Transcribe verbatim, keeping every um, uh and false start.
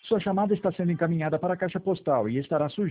Sua chamada está sendo encaminhada para a caixa postal e estará sujeita